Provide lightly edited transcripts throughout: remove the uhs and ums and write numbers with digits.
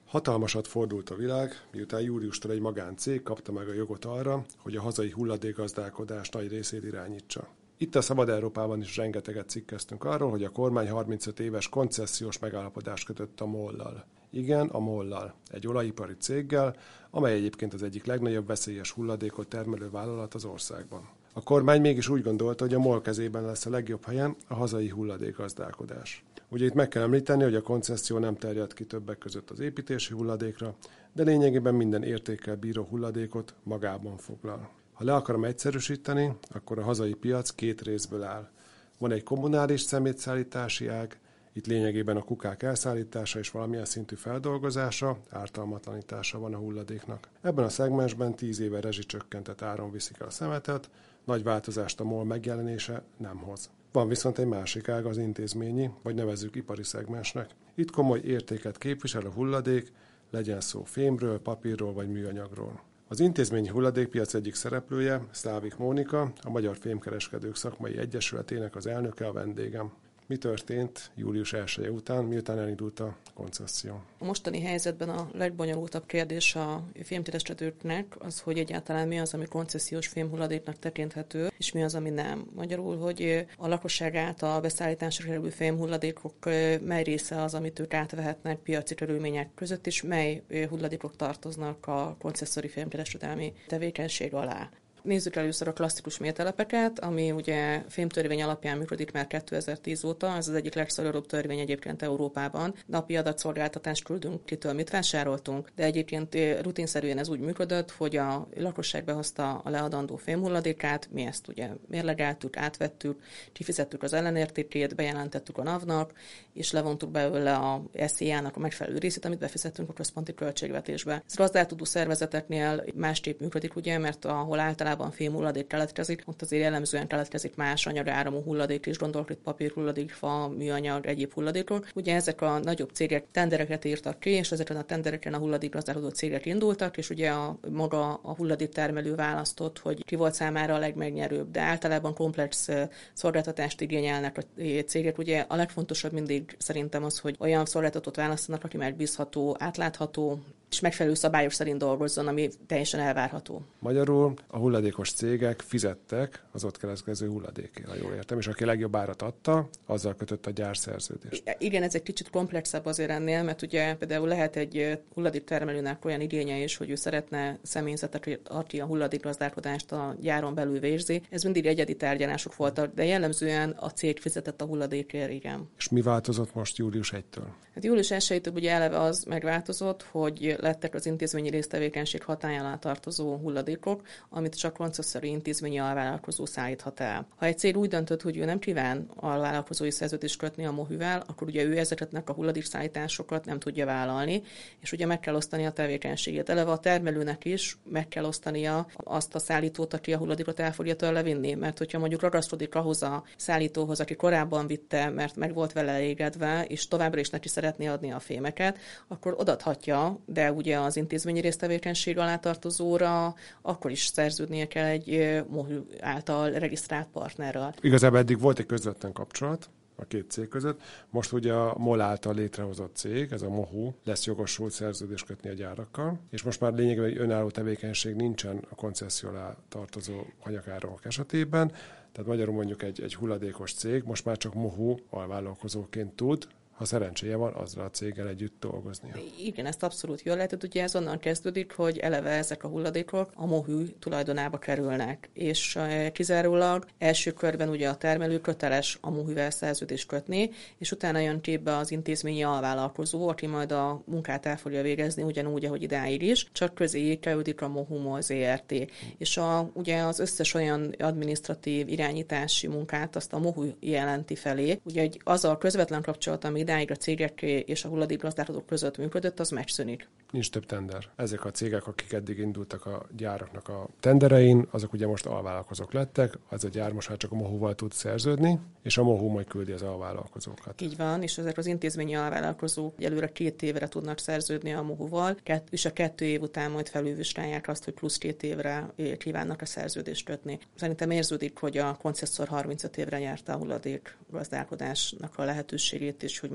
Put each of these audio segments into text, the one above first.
Hatalmasat fordult a világ, miután júliustól egy magáncég kapta meg a jogot arra, hogy a hazai hulladékgazdálkodás nagy részét irányítsa. Itt a Szabad Európában is rengeteget cikkeztünk arról, hogy a kormány 35 éves koncessziós megállapodást kötött a MOL-lal. Igen, a MOL-lal, egy olajipari céggel, amely egyébként az egyik legnagyobb veszélyes hulladékot termelő vállalat az országban. A kormány mégis úgy gondolta, hogy a MOL kezében lesz a legjobb helyen a hazai hulladékgazdálkodás. Ugye itt meg kell említeni, hogy a koncesszió nem terjed ki többek között az építési hulladékra, de lényegében minden értékkel bíró hulladékot magában foglal. Ha le akarom egyszerűsíteni, akkor a hazai piac két részből áll. Van egy kommunális szemétszállítási ág, itt lényegében a kukák elszállítása és valamilyen szintű feldolgozása, ártalmatlanítása van a hulladéknak. Ebben a szegmensben 10 éve rezsicsökkentett áron viszik el a szemetet, nagy változást a MOL megjelenése nem hoz. Van viszont egy másik ág, az intézményi, vagy nevezzük ipari szegmensnek. Itt komoly értéket képvisel a hulladék, legyen szó fémről, papírról vagy műanyagról. Az intézményi hulladékpiac egyik szereplője, Szlávik Mónika, a Magyar Fémkereskedők Szakmai Egyesületének az elnöke, a vendégem. Mi történt július 1-je után, miután elindult a koncesszió? A mostani helyzetben a legbonyolultabb kérdés a fémkereskedőknek az, hogy egyáltalán mi az, ami koncesziós fémhulladéknak tekinthető, és mi az, ami nem. Magyarul, hogy a lakosság által beszállításra kerülő fémhulladékok mely része az, amit ők átvehetnek piaci körülmények között, és mely hulladékok tartoznak a koncesszori fémkereskedelmi tevékenység alá. Nézzük először a klasszikus mételepeket, ami ugye fémtörvény alapján működik már 2010 óta, ez az egyik legszigorúbb törvény egyébként Európában. Napi adatszolgáltatást küldünk, kitől mit vásároltunk, de egyébként rutinszerűen ez úgy működött, hogy a lakosság behozta a leadandó fémhulladékát, mi ezt ugye mérlegeltük, átvettük, kifizettük az ellenértékét, bejelentettük a NAV-nak, és levontuk belőle a SZIA-nak a megfelelő részét, amit befizettünk a központi költségvetésbe. Ez gazdálkodó szervezeteknél másképp működik, ugye, mert ahol általában fémhulladék keletkezik, ott azért jellemzően keletkezik más anyagáramú hulladék is, gondolok itt papírhulladék, fa, műanyag, egyéb hulladékok. Ugye ezek a nagyobb cégek tendereket írtak ki, és ezeken a tendereken a hulladékgazdálkodó cégek indultak, és ugye maga a hulladéktermelő választott, hogy ki volt számára a legmegnyerőbb, de általában komplex szolgáltatást igényelnek a cégek. Ugye a legfontosabb mindig szerintem az, hogy olyan szolgáltatót választanak, aki megbízható, átlátható, és megfelelő szabályok szerint dolgozzon, ami teljesen elvárható. Magyarul a hulladékos cégek fizettek az ott keletkező hulladékért, ha jól értem, és aki legjobb árat adta, azzal kötött a gyárszerződést. Igen, ez egy kicsit komplexebb azért ennél, mert ugye például lehet egy hulladéktermelőnek olyan igénye is, hogy ő szeretne személyzetet, aki a hulladékgazdálkodást a gyáron belül végzi. Ez mindig egyedi tárgyalások voltak, de jellemzően a cég fizetett a hulladékért, igen. És mi változott most július 1-től? Hát július 1-től ugye eleve az megváltozott, hogy lettek az intézményi résztevékenység hatálya alá tartozó hulladékok, amit csak koncesszori intézményi alvállalkozó szállíthat el. Ha egy cég úgy döntött, hogy ő nem kíván alvállalkozói szerződést kötni a MOHÜ-vel, akkor ugye ő ezeknek a hulladékszállításokat nem tudja vállalni, és ugye meg kell osztani a tevékenységét. Eleve a termelőnek is meg kell osztania azt a szállítót, aki a hulladékot el fogja tőle vinni, mert hogyha mondjuk ragaszkodik ahhoz a szállítóhoz, aki korábban vitte, mert meg volt vele elégedve, és továbbra is neki szeretné adni a fémeket, akkor odaadhatja, de ugye az intézményi résztevékenység alá tartozóra akkor is szerződnie kell egy MOHÜ által regisztrált partnerrel. Igazából eddig volt egy közvetlen kapcsolat a két cég között. Most ugye a MOL által létrehozott cég, ez a MOHU, lesz jogosult szerződést kötni a gyárakkal, és most már lényegében egy önálló tevékenység nincsen a koncesszió alá tartozó anyagáramok esetében, tehát magyarul mondjuk egy hulladékos cég most már csak MOHU alvállalkozóként tud, ha szerencséje van, azzal a céggel együtt dolgozni. Igen, ezt abszolút jól lehet, ugye ez onnan kezdődik, hogy eleve ezek a hulladékok a MOHÜ tulajdonába kerülnek, és kizárólag első körben ugye a termelő köteles a MOHÜ-vel szerződést kötni, és utána jön képbe az intézményi alvállalkozó, aki majd a munkát el fogja végezni ugyanúgy, ahogy idáig is, csak közé kerülik a MOHU-MOL ZRT. És ugye az összes olyan adminisztratív irányítási munkát azt a MOHÜ jelenti felé. Ugye azzal a közvetlen kapcsolat, ami idáig a cégek és a hulladékgazdálkodók között működött, az megszűnik. Nincs több tender. Ezek a cégek, akik eddig indultak a gyáraknak a tenderein, azok ugye most alvállalkozók lettek, az a gyár most már csak a MOHU-val tud szerződni, és a MOHU majd küldi az alvállalkozókat. Így van, és ezek az intézményi alvállalkozók előre 2 évre tudnak szerződni a MOHU-val, és a 2 év után majd felülvizsgálják azt, hogy plusz 2 évre kívánnak a szerződést kötni. Szerintem érződik, hogy a koncesszor 35 évre nyerte a hulladékgazdálkodásnak a lehetőségét, és hogy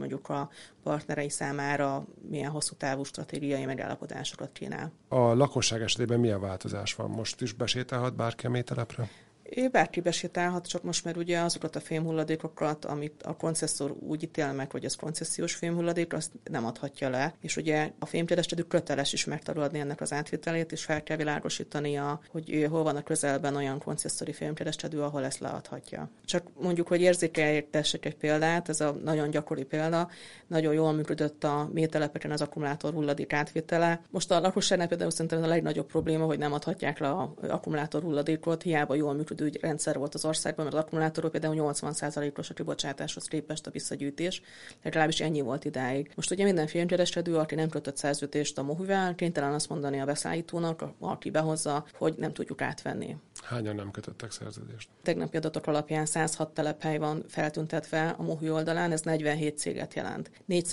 mondjuk a partnerei számára milyen hosszú távú stratégiai megállapodásokat kínál. A lakosság esetében milyen változás van? Most is besétálhat bárki a mélytelepre? Bárki besétálhat, csak most már ugye azokat a fémhulladékokat, amit a koncesszor úgy ítél meg, hogy ez koncesziós fémhulladék, azt nem adhatja le. És ugye a fémkereskedő köteles is megtagadni ennek az átvételét, és fel kell világosítania, hogy hol van a közelben olyan koncesszori fémkereskedő, ahol ezt leadhatja. Csak mondjuk, hogy érzékeltessek egy példát, ez a nagyon gyakori példa, nagyon jól működött a mélytelepeken az akkumulátor hulladék átvétele. Most a lakosságnál például szerintem a legnagyobb probléma, hogy nem adhatják le az akkumulátor hulladékot, hiába jól működő rendszer volt az országban, mert az akkumulátorok például 80%-os a kibocsátáshoz képest a visszagyűjtés, legalábbis ennyi volt idáig. Most ugye minden filmkereskedő, aki nem kötött szerződést a MOHU-vel, kénytelen azt mondani a beszállítónak, aki behozza, hogy nem tudjuk átvenni. Hányan nem kötöttek szerződést? Tegnapi adatok alapján 106 telephely van feltüntetve a MOHU oldalán, ez 47 céget jelent.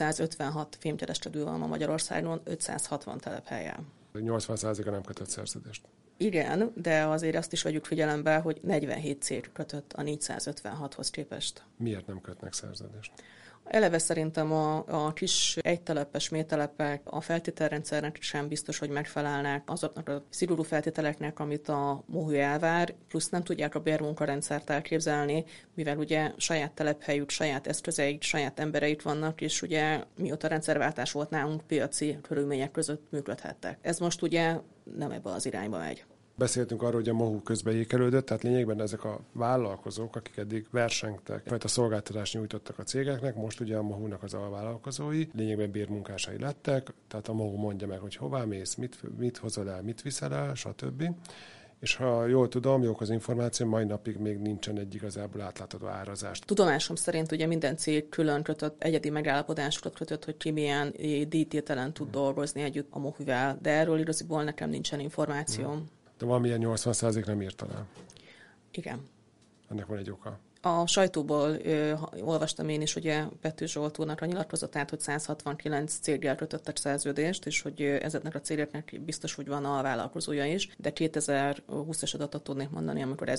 456 filmkereskedő van ma Magyarországon, 560 telephelyen. 80%-a nem kötött szerződést. Igen, de azért azt is vegyük figyelembe, hogy 47 cég kötött a 456-hoz képest. Miért nem kötnek szerződést? Eleve szerintem a kis egytelepes mélytelepek a feltételrendszernek sem biztos, hogy megfelelnek azoknak a szigorú feltételeknek, amit a MOHU elvár, plusz nem tudják a bérmunkarendszert elképzelni, mivel ugye saját telephelyük, saját eszközeik, saját embereik vannak, és ugye mióta rendszerváltás volt nálunk, piaci körülmények között működhettek. Ez most ugye nem ebbe az irányba megy. Beszéltünk arról, hogy a MOHU közbeékelődött, tehát lényegben ezek a vállalkozók, akik eddig versengtek, fajta szolgáltatást nyújtottak a cégeknek, most ugye a MOHU-nak az alvállalkozói, lényegben bérmunkásai lettek, tehát a MOHU mondja meg, hogy hová mész, mit hozol el, mit viszel el, stb. És ha jól tudom, jók az információ, mai napig még nincsen egy igazából átlátható árazás. Tudomásom szerint ugye minden cég külön kötött, egyedi megállapodásokat kötött, hogy ki milyen díjtételen tud dolgozni együtt a MOHU-vel, de erről igaziból nekem nincsen információm. De valamilyen 80% nem írt alá. Igen. Ennek van egy oka. A sajtóból olvastam én is ugye Pető Zsolt úrnak a nyilatkozatát, hogy 169 céggel kötöttek szerződést, és hogy ezeknek a cégeknek biztos, hogy van a vállalkozója is, de 2020-as adatot tudnék mondani, amikor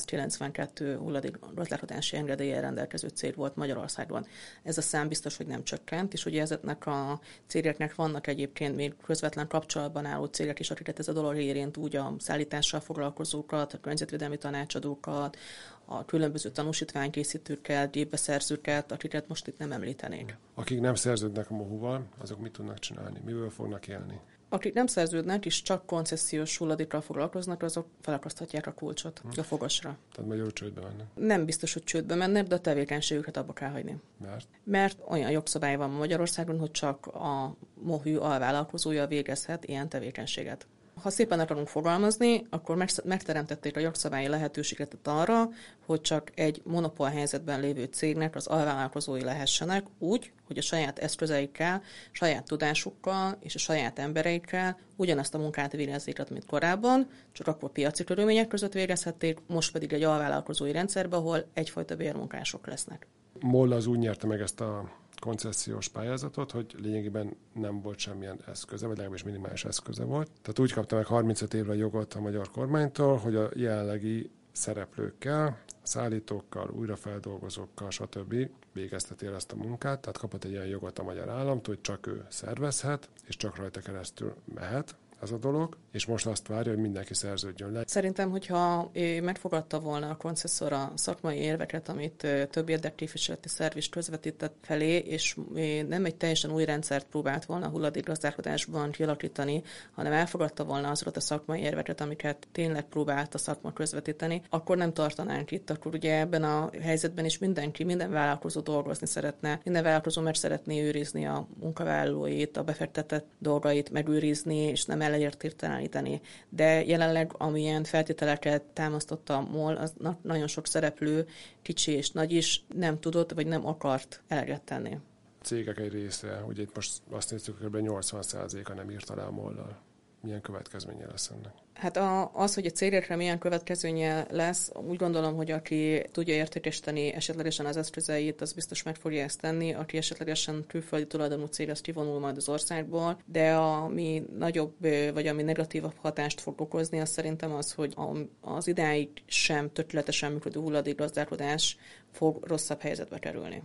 1192 hulladékgazdálkodási engedéllyel rendelkező cég volt Magyarországon. Ez a szám biztos, hogy nem csökkent, és ugye ezeknek a cégeknek vannak egyébként még közvetlen kapcsolatban álló cégek is, akiket ez a dolog érint, úgy a szállítással foglalkozókat, a környezetvédelmi tanácsadókat, a különböző tanúsítványkészítőket, gépbeszerzőket, akiket most itt nem említenék. Akik nem szerződnek a MOHU-val, azok mit tudnak csinálni? Miből fognak élni? Akik nem szerződnek és csak koncesziós hulladékkal foglalkoznak, azok felakaszthatják a kulcsot a fogasra. Tehát magyarul csődbe mennek. Nem biztos, hogy csődbe mennek, de a tevékenységüket abba kell hagyni. Mert olyan jogszabály van Magyarországon, hogy csak a MOHU alvállalkozója végezhet ilyen tevékenységet. Ha szépen akarunk fogalmazni, akkor megteremtették a jogszabályi lehetőséget arra, hogy csak egy monopól helyzetben lévő cégnek az alvállalkozói lehessenek úgy, hogy a saját eszközeikkel, saját tudásukkal és a saját embereikkel ugyanazt a munkát végezzék, mint korábban, csak akkor piaci körülmények között végezhették, most pedig egy alvállalkozói rendszerben, ahol egyfajta bérmunkások lesznek. MOL az úgy nyerte meg ezt a koncesziós pályázatot, hogy lényegében nem volt semmilyen eszköze, vagy legalábbis minimális eszköze volt. Tehát úgy kapta meg 35 évre a jogot a magyar kormánytól, hogy a jelenlegi szereplőkkel, szállítókkal, újrafeldolgozókkal, stb. Végezteti el ezt a munkát, tehát kapott egy ilyen jogot a magyar államtól, hogy csak ő szervezhet, és csak rajta keresztül mehet ez a dolog, és most azt várja, hogy mindenki szerződjön le. Szerintem, hogyha megfogadta volna a koncesszor a szakmai érveket, amit több érdekképviseleti szerv is közvetített felé, és nem egy teljesen új rendszert próbált volna a hulladékgazdálkodásban kialakítani, hanem elfogadta volna azokat a szakmai érveket, amiket tényleg próbált a szakma közvetíteni, akkor nem tartanánk itt. Akkor ugye ebben a helyzetben is minden vállalkozó dolgozni szeretne, minden vállalkozó meg szeretné őrizni a munkavállalóit, a befektetett dolgait megőrizni, és nem elértékteleníteni. De jelenleg, amilyen feltételeket támasztotta a MOL, az nagyon sok szereplő, kicsi és nagy is nem tudott, vagy nem akart eleget tenni. A cégek egy része, ugye itt most azt nézzük, hogy kb. 80%-a nem írt alá a MOL-lal. Milyen következménye lesz ennek? Hát az, hogy a cégekre milyen következménye lesz, úgy gondolom, hogy aki tudja értékesíteni esetlegesen az eszközeit, az biztos meg fogja ezt tenni, aki esetlegesen külföldi tulajdonú cég, az kivonul majd az országból, de ami nagyobb, vagy ami negatívabb hatást fog okozni, az szerintem az, hogy az idáig sem tökéletesen működő hulladékgazdálkodás fog rosszabb helyzetbe kerülni.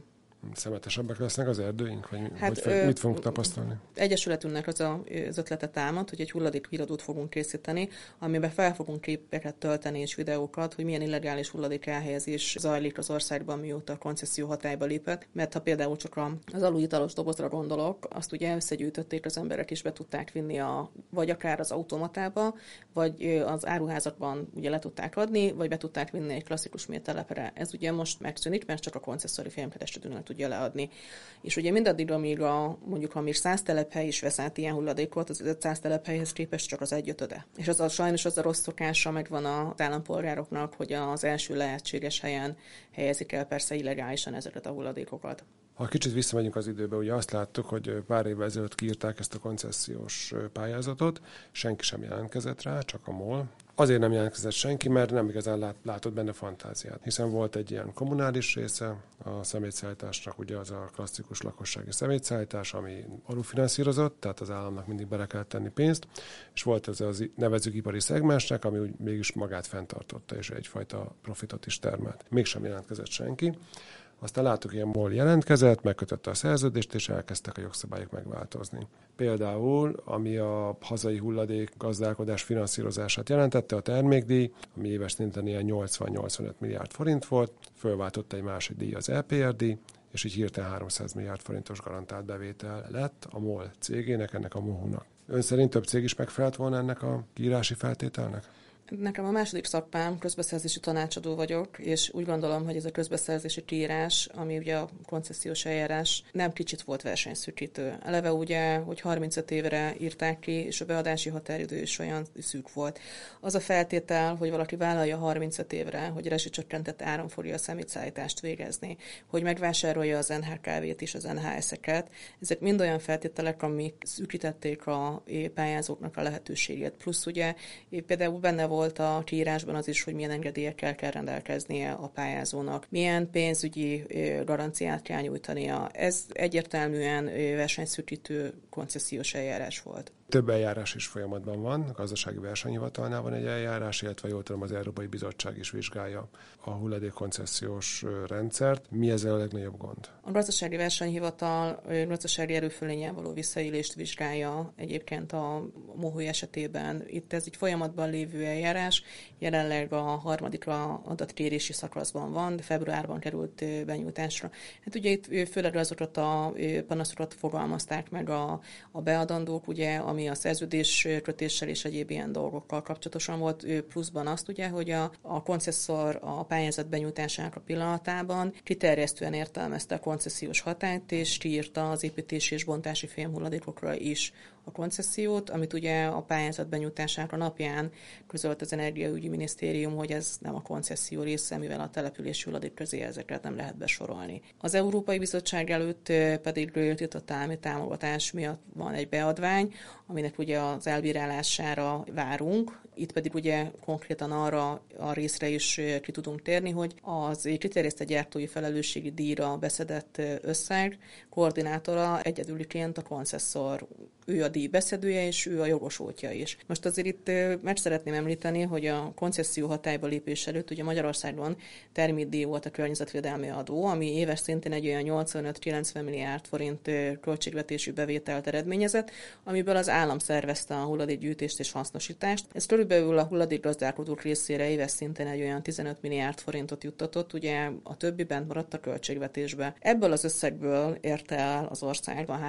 Szemetesebbek lesznek az erdőink? Vagy mit fogunk tapasztalni? Egyesületünknek az ötlete támad, hogy egy hulladékhíradót fogunk készíteni, amiben fel fogunk képeket tölteni és videókat, hogy milyen illegális hulladék elhelyezés zajlik az országban, mióta a koncesszió hatályba lépett. Mert ha például csak az alulitalos dobozra gondolok, azt ugye összegyűjtötték az emberek, és be tudták vinni vagy akár az automatába, vagy az áruházakban ugye le tudták adni, vagy be tudták vinni egy klasszikus mértelepre. Ez ugye most megszűnik, mert csak a koncesszori fémkereskedőnél tudja leadni. És ugye mindaddig, amíg mondjuk, ha még 100 telephely is vesz át ilyen hulladékot, az 500 telephelyhez képest csak az 1/5. És sajnos az a rossz szokása megvan az állampolgároknak, hogy az első lehetséges helyen helyezik el persze illegálisan ezeket a hulladékokat. Ha kicsit visszamegyünk az időbe, ugye azt láttuk, hogy pár évvel ezelőtt kiírták ezt a koncesziós pályázatot, senki sem jelentkezett rá, csak a MOL. Azért nem jelentkezett senki, mert nem igazán látott benne fantáziát, hiszen volt egy ilyen kommunális része a szemétszállításnak, ugye az a klasszikus lakossági szemétszállítás, ami alulfinanszírozott, tehát az államnak mindig bele kell tenni pénzt, és volt ez az nevezzük ipari szegmensnek, ami úgy mégis magát fenntartotta, és egyfajta profitot is termelt. Mégsem jelentkezett senki. Aztán láttuk, hogy ilyen MOL jelentkezett, megkötötte a szerződést, és elkezdtek a jogszabályok megváltozni. Például, ami a hazai hulladék gazdálkodás finanszírozását jelentette, a termékdíj, ami éves szinten ilyen 80-85 milliárd forint volt, fölváltotta egy másik díj, az EPRD, és így hirtelen 300 milliárd forintos garantált bevétel lett a MOL cégének, ennek a MOHU-nak. Ön szerint több cég is megfelelt volna ennek a kiírási feltételnek? Nekem a második szakmám, közbeszerzési tanácsadó vagyok, és úgy gondolom, hogy ez a közbeszerzési kiírás, ami ugye a koncesziós eljárás, nem kicsit volt versenyszűkítő. Eleve ugye, hogy 35 évre írták ki, és a beadási határidő is olyan szűk volt. Az a feltétel, hogy valaki vállalja 35 évre, hogy rezsicsökkentett áron fogja a szemétszállítást végezni, hogy megvásárolja az NHKV-t és az NHS-eket, ezek mind olyan feltételek, amik szűkítették a pályázóknak a lehetőségét. Plusz ugye például benne volt a kiírásban az is, hogy milyen engedélyekkel kell rendelkeznie a pályázónak, milyen pénzügyi garanciát kell nyújtania. Ez egyértelműen versenyszűkítő koncesziós eljárás volt. Több eljárás is folyamatban van, a gazdasági versenyhivatalnál van egy eljárás, illetve jól tudom, az Európai Bizottság is vizsgálja a hulladékkoncesziós rendszert. Mi ezzel a legnagyobb gond? A gazdasági versenyhivatal gazdasági erőfölényel való visszaélést vizsgálja egyébként a MOHU esetében. Itt ez egy folyamatban lévő eljárás, jelenleg a harmadik adatkérési szakaszban van, de februárban került benyújtásra. Hát ugye itt főleg azokat a panaszokat fogalmazták meg a beadandók, ugye, ami a szerződéskötéssel és egyéb ilyen dolgokkal kapcsolatosan volt, pluszban azt ugye, hogy a koncesszor a pályázat benyújtásának a pillanatában kiterjesztően értelmezte a koncesziós hatályt, és kiírta az építési és bontási fémhulladékokra is a koncesziót, amit ugye a pályázat benyújtásának a napján közölt az Energiaügyi Minisztérium, hogy ez nem a koncesszió része, mivel a települési hulladék közé ezeket nem lehet besorolni. Az Európai Bizottság előtt pedig tiltott állami támogatás miatt van egy beadvány, aminek ugye az elbírálására várunk. Itt pedig ugye konkrétan arra a részre is ki tudunk térni, hogy az kiterjesztett gyártói felelősségi díjra beszedett összeg koordinátora egyedüliként a koncesszor. Ő a díj beszedője, és ő a jogosultja is. Most azért itt meg szeretném említeni, hogy a koncesszió hatályba lépés előtt ugye Magyarországon termékdíj volt a környezetvédelmi adó, ami éves szintén egy olyan 85-90 milliárd forint költségvetési bevételt eredményezett, amiből az állam szervezte a hulladékgyűjtést és hasznosítást. Ez körülbelül a hulladékgazdálkodók részére éves szinten egy olyan 15 milliárd forintot juttatott, ugye a többi bent maradt a költségvetésbe. Ebből az összegből érte el az ország a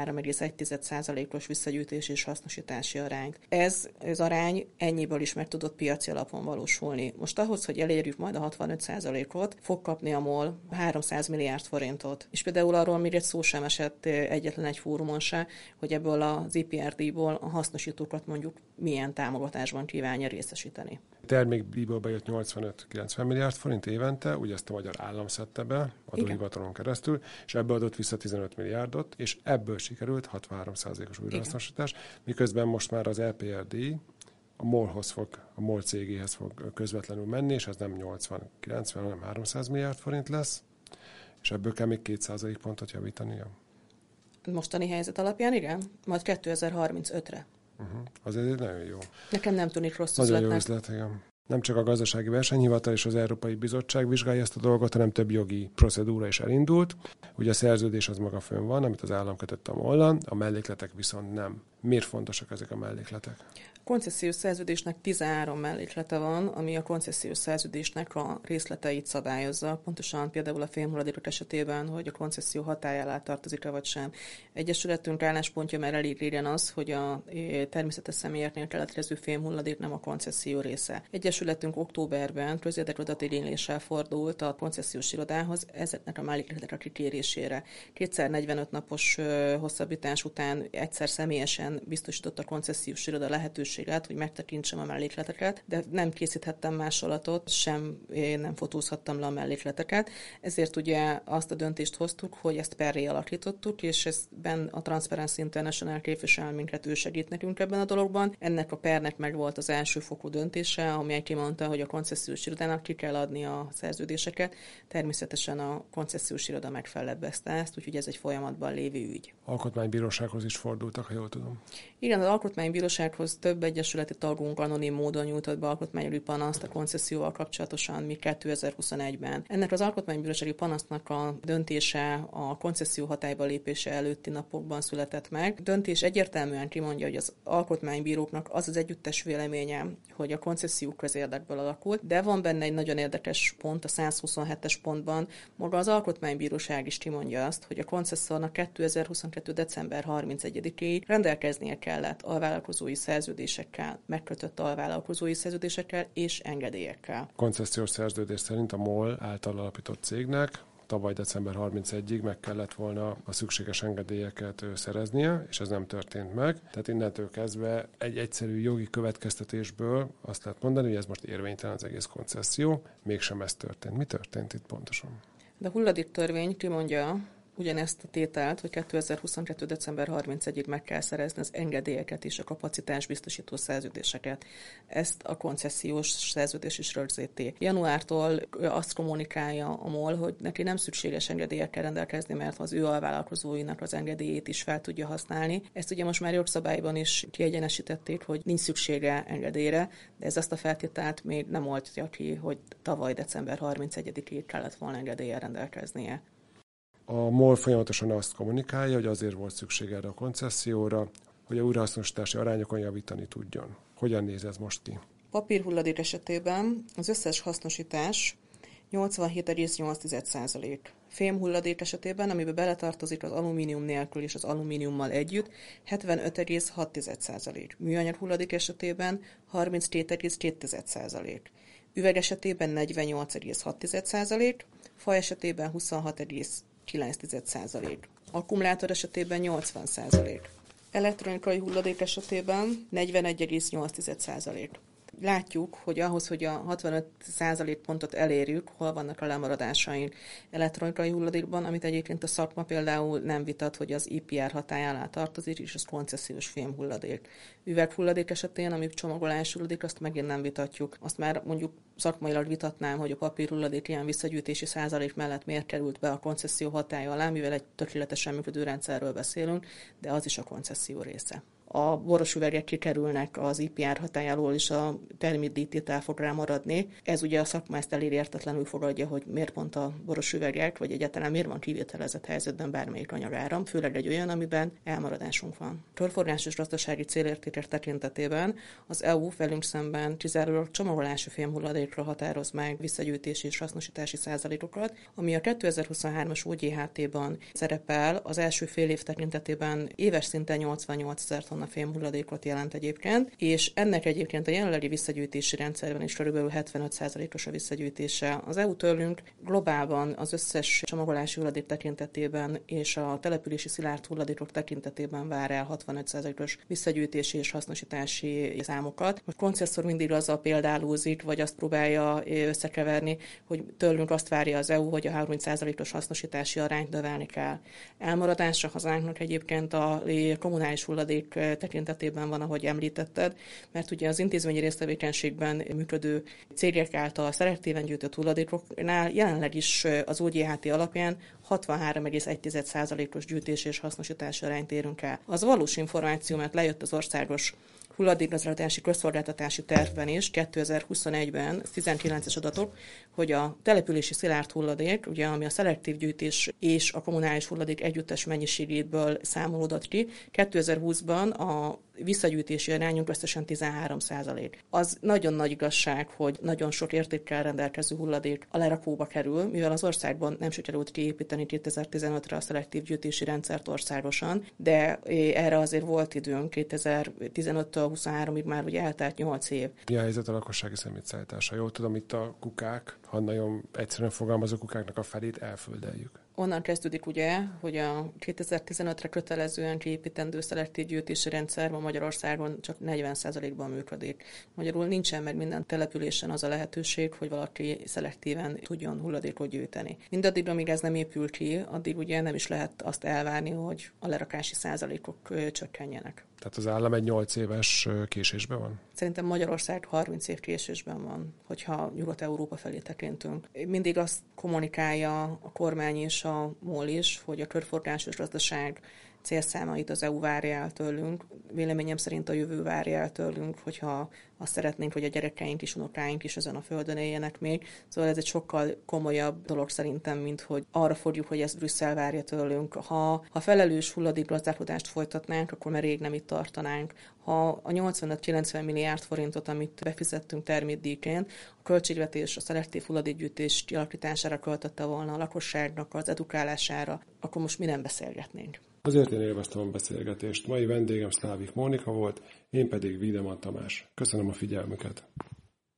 3,1%-os visszagyűjtés és hasznosítási arányt. Ez az arány ennyiből is meg tudott piaci alapon valósulni. Most ahhoz, hogy elérjük majd a 65%-ot, fog kapni a MOL 300 milliárd forintot. És például arról még egy szó sem esett egyetlen egy fórumon se, hogy ebből az EPRD-ból a hasznosítókat mondjuk milyen támogatásban kívánja részesíteni. Termékdíjból bejött 85-90 milliárd forint évente, ugye ezt a magyar állam szedte be adóhivatalon keresztül, és ebből adott vissza 15 milliárdot, és ebből sikerült 63%-os újrahasznosítás, miközben most már az EPRD a MOL cégéhez fog közvetlenül menni, és ez nem 80-90, hanem 300 milliárd forint lesz, és ebből kell még 2% pontot javítania. Mostani helyzet alapján igen, majd 2035-re. Azért nagyon jó. Nekem nem tűnik rossz üzletnek. Nagyon jó üzlet, igen. Nem csak a Gazdasági Versenyhivatal és az Európai Bizottság vizsgálja ezt a dolgot, hanem több jogi procedúra is elindult. Ugye a szerződés az maga fönn van, amit az állam kötött a MOL-lal, a mellékletek viszont nem. Miért fontosak ezek a mellékletek? A koncesziós szerződésnek 13 melléklete van, ami a koncesziós szerződésnek a részleteit szabályozza. Pontosan például a fémhulladékok esetében, hogy a koncesszió hatály alá tartozik-e vagy sem. Egyesületünk álláspontja már elég régen az, hogy a természetes személyeknél keletkező fémhulladék nem a koncesszió része. Egyesületünk októberben közérdekű adatigényléssel fordult a koncesziós irodához ezeknek a mellékletek a kikérésére. 245 napos hosszabbítás után egyszer személyesen biztosított a koncesziós iroda lehetőséget, hogy megtekintsem a mellékleteket, de nem készíthettem másolatot, sem én nem fotózhattam le a mellékleteket. Ezért ugye azt a döntést hoztuk, hogy ezt perré alakítottuk, és ezben a Transparency International képvisel minket, ő segít nekünk ebben a dologban. Ennek a pernek meg volt az első fokú döntése, amely kimondta, hogy a koncesziós irodának ki kell adni a szerződéseket. Természetesen a koncesziós iroda megfelebbezte ezt, úgyhogy ez egy folyamatban lévő ügy. Alkotmánybírósághoz is fordultak, ha jól tudom. Igen, az Alkotmánybírósághoz több egyesületi tagunk anonim módon nyújtott be alkotmányügyi panaszt a koncesszióval kapcsolatosan, mi 2021-ben. Ennek az alkotmánybírósági panasznak a döntése a koncesszió hatályba lépése előtti napokban született meg. A döntés egyértelműen kimondja, hogy az alkotmánybíróknak az az együttes véleménye, hogy a koncesszió közérdekből alakult, de van benne egy nagyon érdekes pont, a 127-es pontban. Maga az alkotmánybíróság is kimondja azt, hogy a koncesszornak 2022. december 31-ig rendelkeznie kellett alvállalkozói szerződésekkel, megkötött alvállalkozói szerződésekkel és engedélyekkel. Koncesziós szerződés szerint a MOL által alapított cégnek tavaly december 31-ig meg kellett volna a szükséges engedélyeket szereznie, és ez nem történt meg. Tehát innentől kezdve egy egyszerű jogi következtetésből azt lehet mondani, hogy ez most érvénytelen az egész koncesszió, mégsem ez történt. Mi történt itt pontosan? De a hulladéktörvény kimondja ugyanezt a tételt, hogy 2022. december 31-ig meg kell szerezni az engedélyeket és a kapacitásbiztosító szerződéseket. Ezt a koncesziós szerződés is rögzíti. Januártól azt kommunikálja a MOL, hogy neki nem szükséges engedélyekkel rendelkezni, mert az ő alvállalkozóinak az engedélyét is fel tudja használni. Ezt ugye most már jogszabályban is kiegyenesítették, hogy nincs szüksége engedélyre, de ez azt a feltételt még nem oldja ki, hogy tavaly december 31-ig kellett volna engedéllyel rendelkeznie. A MOL folyamatosan azt kommunikálja, hogy azért volt szükség erre a koncesszióra, hogy a újrahasznosítási arányokon javítani tudjon. Hogyan néz ez most ki? Papírhulladék esetében az összes hasznosítás 87,8%. Fémhulladék esetében, amiben beletartozik az alumínium nélkül és az alumíniummal együtt, 75,6%. Műanyag hulladék esetében 32,2%. Üveg esetében 48,6%, fa esetében 26,9%. Akkumulátor esetében 80%. Elektronikai hulladék esetében 41,8%. Látjuk, hogy ahhoz, hogy a 65% pontot elérjük, hol vannak a lemaradásaink elektronikai hulladékban, amit egyébként a szakma például nem vitat, hogy az IPR hatály alá tartozik, és az koncesziós fémhulladék. Üveghulladék esetén, ami csomagolás hulladék, azt megint nem vitatjuk. Azt már mondjuk szakmailag vitatnám, hogy a papírhulladék ilyen visszagyűjtési százalék mellett miért került be a koncesszió hatály alá, mivel egy tökéletesen működő rendszerről beszélünk, de az is a koncesszió része. A boros üvegek kikerülnek az IPR hatály alól, és a termékdíjtétel fog rá maradni. Ez ugye a szakma ezt elég értetlenül fogadja, hogy miért pont a boros üvegek, vagy egyáltalán miért van kivételezett helyzetben bármelyik anyagáram, főleg egy olyan, amiben elmaradásunk van. Körforgásos gazdasági célértékek tekintetében az EU velünk szemben kizárólag csomagolási fémhulladékra határoz meg visszagyűjtési és hasznosítási százalékokat, ami a 2023-as OGHT-ban szerepel, az első fél év tekintetében éves szinten 88 000 tonna fémhulladékot jelent egyébként, és ennek egyébként a jelenlegi visszagyűjtési rendszerben is körülbelül 75%-os a visszagyűjtése. Az EU tőlünk globálban az összes csomagolási hulladék tekintetében és a települési szilárd hulladékok tekintetében vár el 65%-os visszagyűjtési és hasznosítási számokat. A koncesszor mindig azzal példálózik, vagy azt próbálja összekeverni, hogy tőlünk azt várja az EU, hogy a 30%-os hasznosítási arányt növelni kell. Elmaradásra hazánknak egyébként a kommunális hulladék tekintetében van, ahogy említetted, mert ugye az intézményi résztevékenységben működő cégek által szelektíven gyűjtött hulladékoknál jelenleg is az OGHT alapján 63,1%-os gyűjtés és hasznosítási arányt érünk el. Az valós információ, mert lejött az országos hulladékgazdálkodási közszolgáltatási tervben is 2021-ben 19-es adatok, hogy a települési szilárd hulladék, ugye, ami a szelektív gyűjtés és a kommunális hulladék együttes mennyiségéből számolódott ki, 2020-ban a visszagyűjtési arányunk összesen 13%. Az nagyon nagy igazság, hogy nagyon sok értékkel rendelkező hulladék a lerakóba kerül, mivel az országban nem sikerült kiépíteni 2015-re a szelektív gyűjtési rendszert országosan, de erre azért volt időnk 2015-től 23-ig már ugye eltelt 8 év. Mi a helyzet a lakossági szemétszállítása? Jól tudom, itt a kukák, ha nagyon egyszerűen fogalmazó kukáknak a felét elföldeljük. Onnan kezdődik ugye, hogy a 2015-re kötelezően kiépítendő szelektív gyűjtési rendszer ma Magyarországon csak 40%-ban működik. Magyarul nincsen meg minden településen az a lehetőség, hogy valaki szelektíven tudjon hulladékot gyűjteni. Mindaddig, amíg ez nem épül ki, addig ugye nem is lehet azt elvárni, hogy a lerakási százalékok csökkenjenek. Tehát az állam egy 8 éves késésben van? Szerintem Magyarország 30 év késésben van, hogyha Nyugat-Európa felé tekintünk. Mindig azt kommunikálja a kormány és a MOL is, hogy a körforgásos gazdaság célszámait az EU várja el tőlünk. Véleményem szerint a jövő várja el tőlünk, hogyha azt szeretnénk, hogy a gyerekeink és unokáink is ezen a földön éljenek még. Szóval ez egy sokkal komolyabb dolog szerintem, mint hogy arra fordjuk, hogy ezt Brüsszel várja tőlünk. Ha felelős hulladékgazdálkodást folytatnánk, akkor már rég nem itt tartanánk. Ha a 85-90 milliárd forintot, amit befizettünk termétdíjként, a költségvetés a szelektív hulladékgyűjtés kialakítására költötte volna, a lakosságnak az edukálására, akkor most mi nem beszélgetnénk. Azért én élveztem a beszélgetést. Mai vendégem Szlávik Mónika volt, én pedig Wiedemann Tamás. Köszönöm a figyelmüket!